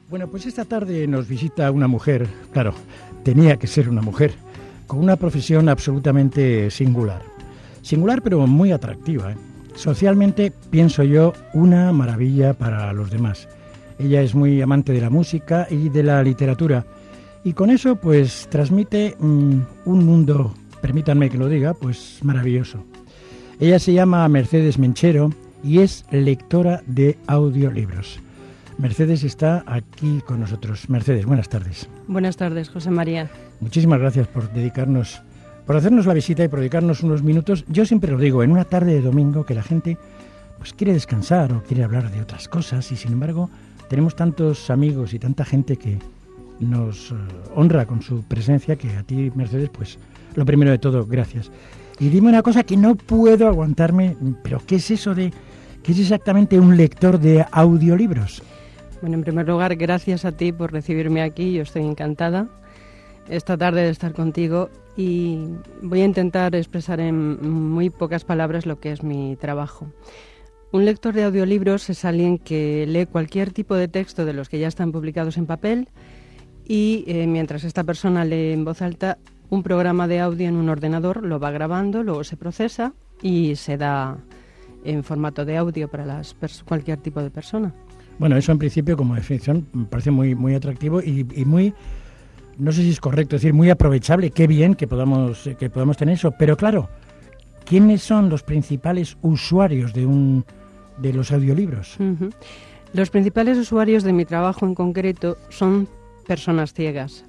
Bueno, pues esta tarde nos visita una mujer, claro, tenía que ser una mujer, con una profesión absolutamente singular. Singular pero muy atractiva, ¿eh? Socialmente, pienso yo, una maravilla para los demás. Ella es muy amante de la música y de la literatura y con eso pues transmite un mundo, permítanme que lo diga, pues maravilloso. Ella se llama Mercedes Menchero y es lectora de audiolibros. Mercedes está aquí con nosotros. Mercedes, buenas tardes. Buenas tardes, José María. Muchísimas gracias por hacernos la visita y por dedicarnos unos minutos. Yo siempre lo digo, en una tarde de domingo que la gente pues quiere descansar o quiere hablar de otras cosas y sin embargo tenemos tantos amigos y tanta gente que nos honra con su presencia que a ti, Mercedes, pues lo primero de todo, gracias. Y dime una cosa que no puedo aguantarme, pero ¿qué es eso de qué es exactamente un lector de audiolibros? Bueno, en primer lugar, gracias a ti por recibirme aquí. Yo estoy encantada esta tarde de estar contigo y voy a intentar expresar en muy pocas palabras lo que es mi trabajo. Un lector de audiolibros es alguien que lee cualquier tipo de texto de los que ya están publicados en papel y mientras esta persona lee en voz alta, un programa de audio en un ordenador lo va grabando, luego se procesa y se da en formato de audio para cualquier tipo de persona. Bueno, eso en principio como definición me parece muy, muy atractivo y muy, no sé si es correcto decir, muy aprovechable. Qué bien que podamos tener eso. Pero claro, ¿quiénes son los principales usuarios de los audiolibros? Uh-huh. Los principales usuarios de mi trabajo en concreto son personas ciegas.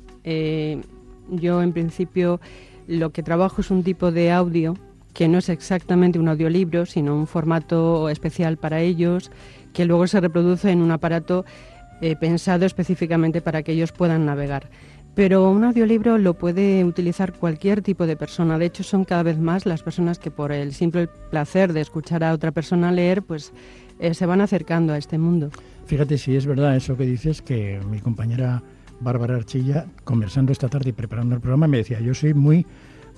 Yo en principio lo que trabajo es un tipo de audio que no es exactamente un audiolibro, sino un formato especial para ellos, que luego se reproduce en un aparato pensado específicamente para que ellos puedan navegar. Pero un audiolibro lo puede utilizar cualquier tipo de persona. De hecho, son cada vez más las personas que por el simple placer de escuchar a otra persona leer, pues se van acercando a este mundo. Fíjate si es verdad eso que dices, que mi compañera Bárbara Archilla, conversando esta tarde y preparando el programa, me decía, yo soy muy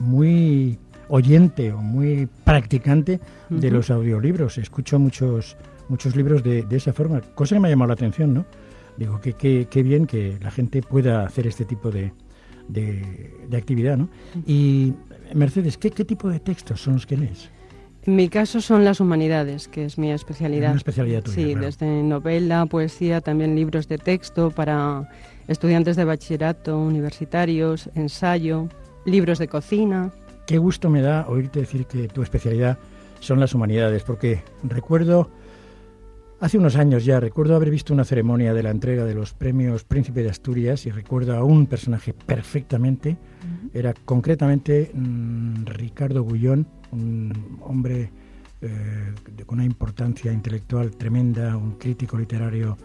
oyente o muy practicante de los audiolibros. Escucho muchos libros de esa forma, cosa que me ha llamado la atención, ¿no? Digo, qué bien que la gente pueda hacer este tipo de actividad, ¿no? Y, Mercedes, ¿qué tipo de textos son los que lees? En mi caso son las humanidades, que es mi especialidad. Es una especialidad tuya, sí, claro. Desde novela, poesía, también libros de texto para estudiantes de bachillerato, universitarios, ensayo, libros de cocina. Qué gusto me da oírte decir que tu especialidad son las humanidades, porque recuerdo, hace unos años ya, haber visto una ceremonia de la entrega de los premios Príncipe de Asturias y recuerdo a un personaje perfectamente, era concretamente Ricardo Bullón, un hombre con una importancia intelectual tremenda, un crítico literario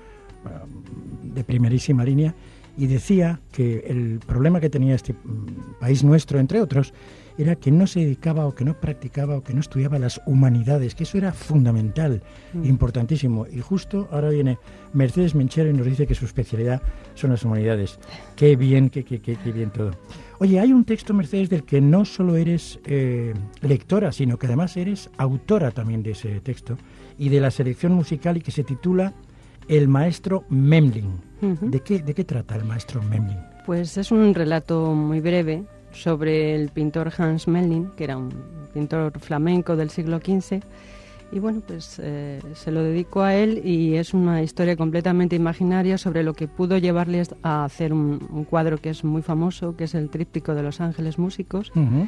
de primerísima línea, y decía que el problema que tenía este país nuestro, entre otros, era que no se dedicaba o que no practicaba o que no estudiaba las humanidades, que eso era fundamental, importantísimo. Y justo ahora viene Mercedes Menchero y nos dice que su especialidad son las humanidades. Qué bien, qué bien todo. Oye, hay un texto, Mercedes, del que no solo eres lectora, sino que además eres autora también de ese texto y de la selección musical, y que se titula El maestro Memling. Uh-huh. ¿De qué trata el maestro Memling? Pues es un relato muy breve sobre el pintor Hans Memling, que era un pintor flamenco del siglo XV, y bueno, pues se lo dedico a él, y es una historia completamente imaginaria sobre lo que pudo llevarles a hacer un cuadro que es muy famoso, que es el Tríptico de los Ángeles Músicos. Uh-huh.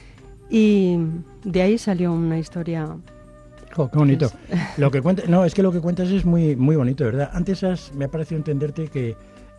Y de ahí salió una historia. Oh, qué bonito. Lo que cuentas es muy, muy bonito, ¿verdad? Antes me ha parecido entenderte que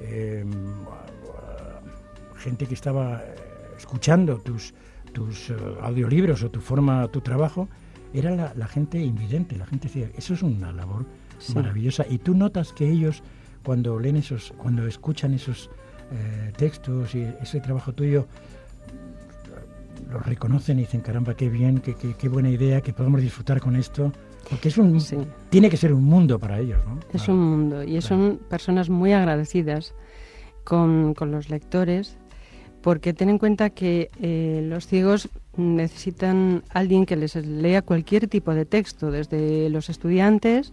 gente que estaba escuchando tus audiolibros o tu trabajo, era la gente invidente, la gente ciega. Eso es una labor maravillosa. Y tú notas que ellos, cuando leen cuando escuchan esos textos y ese trabajo tuyo, los reconocen y dicen, caramba, qué bien, qué buena idea, que podamos disfrutar con esto. Porque tiene que ser un mundo para ellos, ¿no? Es un mundo, y son personas muy agradecidas con los lectores, porque ten en cuenta que los ciegos necesitan alguien que les lea cualquier tipo de texto, desde los estudiantes,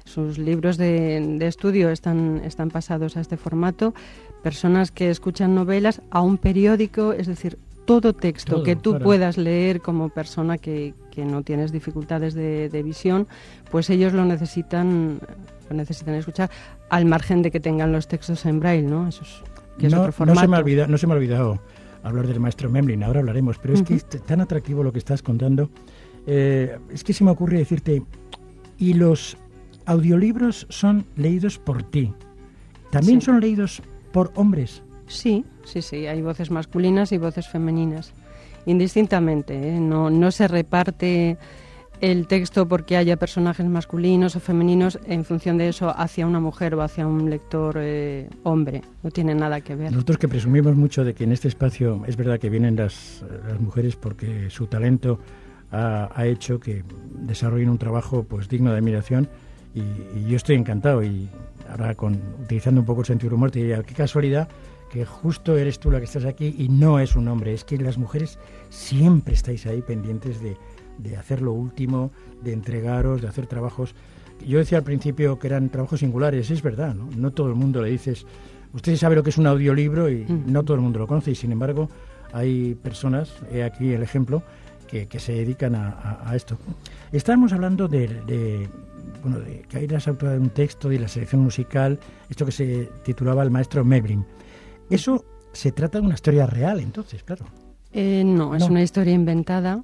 sus libros de estudio están pasados a este formato, personas que escuchan novelas, a un periódico, es decir, todo texto que tú puedas leer como persona que no tienes dificultades de visión, pues ellos lo necesitan escuchar, al margen de que tengan los textos en braille, ¿no? Eso es otro formato. No se me ha olvidado hablar del maestro Memling, ahora hablaremos, pero es que es tan atractivo lo que estás contando. Es que se me ocurre decirte, y los audiolibros son leídos por ti, ¿también son leídos por hombres? Sí, hay voces masculinas y voces femeninas, indistintamente, ¿eh? No se reparte el texto porque haya personajes masculinos o femeninos en función de eso hacia una mujer o hacia un lector hombre, no tiene nada que ver. Nosotros que presumimos mucho de que en este espacio es verdad que vienen las mujeres porque su talento ha hecho que desarrollen un trabajo pues digno de admiración, y yo estoy encantado, y ahora utilizando un poco el sentido del humor te diría, qué casualidad que justo eres tú la que estás aquí y no es un hombre. Es que las mujeres siempre estáis ahí pendientes de hacer lo último, de entregaros, de hacer trabajos. Yo decía al principio que eran trabajos singulares, es verdad, ¿no? No todo el mundo le dices, usted sabe lo que es un audiolibro y no todo el mundo lo conoce, y sin embargo hay personas, he aquí el ejemplo, que se dedican a esto. Estábamos hablando de que hay las autoras de un texto y la selección musical, esto que se titulaba El maestro Memling. Eso se trata de una historia real, entonces, claro. No, es una historia inventada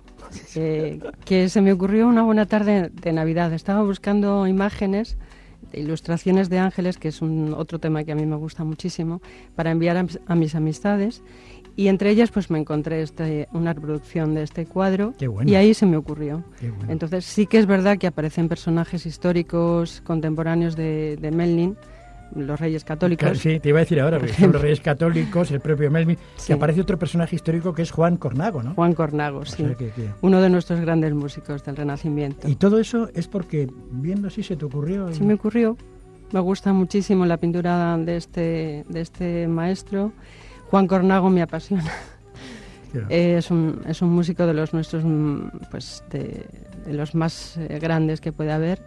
que se me ocurrió una buena tarde de Navidad. Estaba buscando imágenes, ilustraciones de ángeles, que es otro tema que a mí me gusta muchísimo, para enviar a mis amistades. Y entre ellas pues me encontré una reproducción de este cuadro. Qué bueno. Y ahí se me ocurrió. Qué bueno. Entonces sí que es verdad que aparecen personajes históricos contemporáneos de Memling, los Reyes Católicos. Sí, te iba a decir ahora, porque son los Reyes Católicos, el propio Memling, sí. Que aparece otro personaje histórico que es Juan Cornago, ¿no? Juan Cornago, sí. O sea que... Uno de nuestros grandes músicos del Renacimiento. Y todo eso es porque viendo así se te ocurrió. Sí, me ocurrió. Me gusta muchísimo la pintura de este maestro. Juan Cornago me apasiona. Claro. Es un músico de los nuestros, pues de los más grandes que puede haber.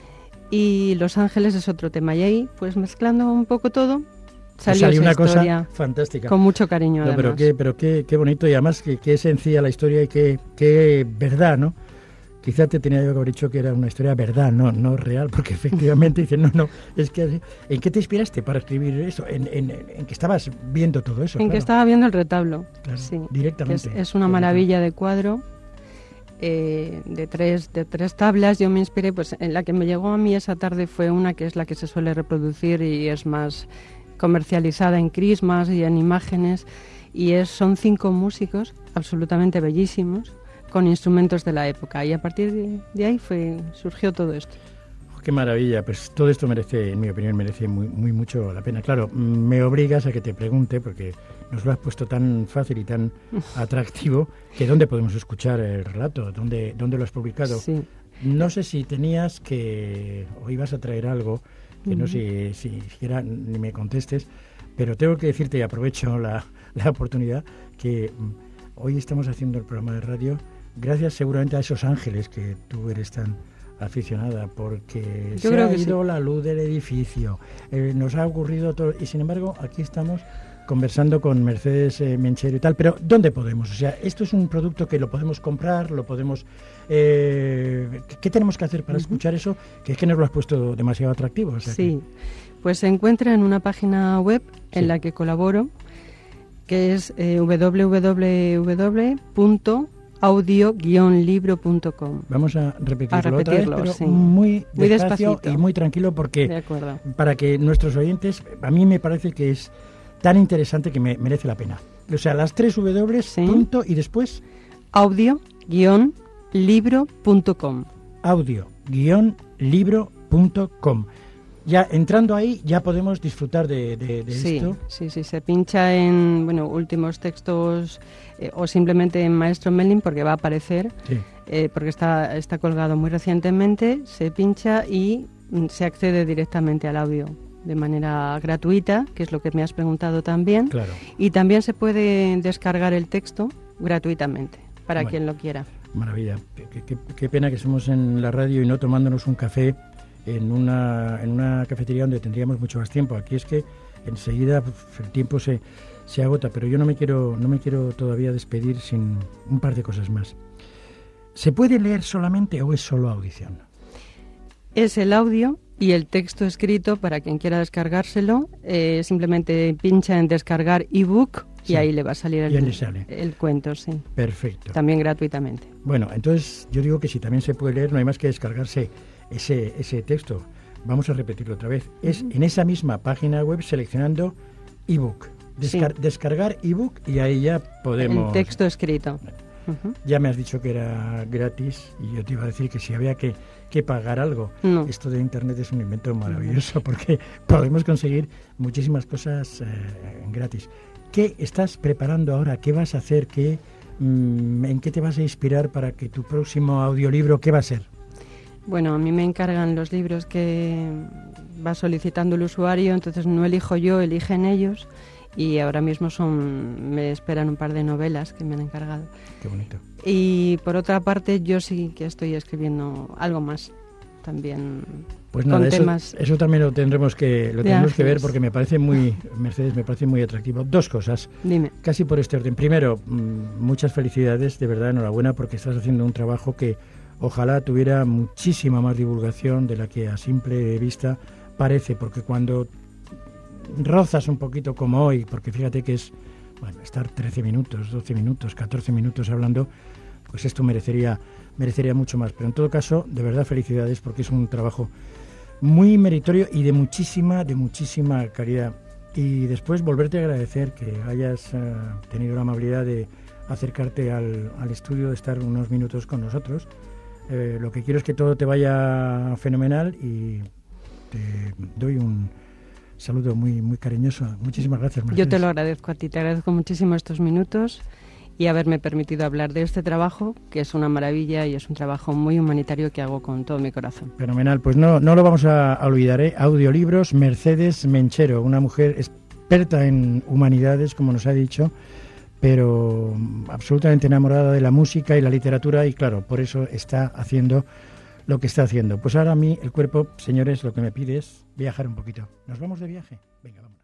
Y Los Ángeles es otro tema. Y ahí, pues mezclando un poco todo, salió esa una historia cosa fantástica. Con mucho cariño, además. Pero qué bonito, y además qué sencilla la historia y qué verdad, ¿no? Quizá te tenía yo que haber dicho que era una historia verdad, no real, porque efectivamente dice, no, es que ¿en qué te inspiraste para escribir eso? En que estabas viendo todo eso. En que estaba viendo el retablo, claro, sí. Directamente. Es una maravilla de cuadro, de tres tablas. Yo me inspiré, pues en la que me llegó a mí esa tarde fue una que es la que se suele reproducir y es más comercializada en crismas y en imágenes, y son 5 músicos absolutamente bellísimos, con instrumentos de la época, y a partir de ahí surgió todo esto. Qué maravilla, pues todo esto merece, en mi opinión, merece muy mucho la pena. Claro, me obligas a que te pregunte, porque nos lo has puesto tan fácil y tan atractivo, que ¿dónde podemos escuchar el relato? ¿Dónde lo has publicado? Sí. No sé si tenías o ibas a traer algo, que no sé si siquiera ni me contestes, pero tengo que decirte, y aprovecho la oportunidad, que hoy estamos haciendo el programa de radio gracias seguramente a esos ángeles que tú eres tan aficionada, porque yo se creo ha que ido sí. La luz del edificio, nos ha ocurrido todo, y sin embargo aquí estamos conversando con Mercedes Menchero y tal, pero ¿dónde podemos? O sea, esto es un producto que lo podemos comprar, lo podemos... ¿Qué tenemos que hacer para escuchar eso? Que es que nos lo has puesto demasiado atractivo. O sea sí, pues se encuentra en una página web en la que colaboro, que es www.audio-libro.com. Vamos a repetirlo otra vez, pero sí. muy despacito y muy tranquilo, porque de acuerdo. Para que nuestros oyentes, a mí me parece que es tan interesante que merece la pena. O sea, las 3 W, sí. Punto, y después... audio-libro.com. Audio-libro.com. Ya entrando ahí, ya podemos disfrutar de esto. Sí, se pincha en últimos textos o simplemente en Maestro Memling, porque va a aparecer, sí. Porque está colgado muy recientemente, se pincha y se accede directamente al audio de manera gratuita, que es lo que me has preguntado también. Claro. Y también se puede descargar el texto gratuitamente, para quien lo quiera. Maravilla. Qué pena que estemos en la radio y no tomándonos un café en una cafetería donde tendríamos mucho más tiempo. Aquí es que enseguida el tiempo se agota, pero yo no me quiero todavía despedir sin un par de cosas más. ¿Se puede leer solamente o es solo audición? Es el audio y el texto escrito para quien quiera descargárselo. Simplemente pincha en descargar ebook y ahí le va a salir el cuento, sí. Perfecto. También gratuitamente. Bueno, entonces yo digo que si también se puede leer, no hay más que descargarse ese texto. Vamos a repetirlo otra vez. Es en esa misma página web seleccionando ebook. Descargar ebook y ahí ya podemos... El texto escrito. Ya me has dicho que era gratis y yo te iba a decir que si había que pagar algo. No. Esto de Internet es un invento maravilloso porque podemos conseguir muchísimas cosas gratis. ¿Qué estás preparando ahora? ¿Qué vas a hacer? ¿En qué te vas a inspirar para que tu próximo audiolibro, qué va a ser? Bueno, a mí me encargan los libros que va solicitando el usuario, entonces no elijo yo, eligen ellos. Y ahora mismo me esperan un par de novelas que me han encargado. Qué bonito. Y por otra parte, yo sí que estoy escribiendo algo más también. Pues nada, eso también lo tendremos que ver porque me parece Mercedes, me parece muy atractivo. Dos cosas. Dime. Casi por este orden. Primero, muchas felicidades, de verdad, enhorabuena, porque estás haciendo un trabajo que ojalá tuviera muchísima más divulgación de la que a simple vista parece, porque cuando rozas un poquito como hoy, porque fíjate que es, estar 13 minutos, 12 minutos, 14 minutos hablando, pues esto merecería mucho más. Pero en todo caso, de verdad, felicidades, porque es un trabajo muy meritorio y de muchísima calidad. Y después volverte a agradecer que hayas tenido la amabilidad de acercarte al estudio, de estar unos minutos con nosotros. Lo que quiero es que todo te vaya fenomenal y te doy un saludo muy cariñoso. Muchísimas gracias, Mercedes. Yo te lo agradezco a ti, te agradezco muchísimo estos minutos y haberme permitido hablar de este trabajo, que es una maravilla y es un trabajo muy humanitario que hago con todo mi corazón. Fenomenal, pues no lo vamos a olvidar, ¿eh? Audiolibros, Mercedes Menchero, una mujer experta en humanidades, como nos ha dicho, pero absolutamente enamorada de la música y la literatura y claro, por eso está haciendo lo que está haciendo. Pues ahora a mí el cuerpo, señores, lo que me pide es viajar un poquito. ¿Nos vamos de viaje? Venga, vamos.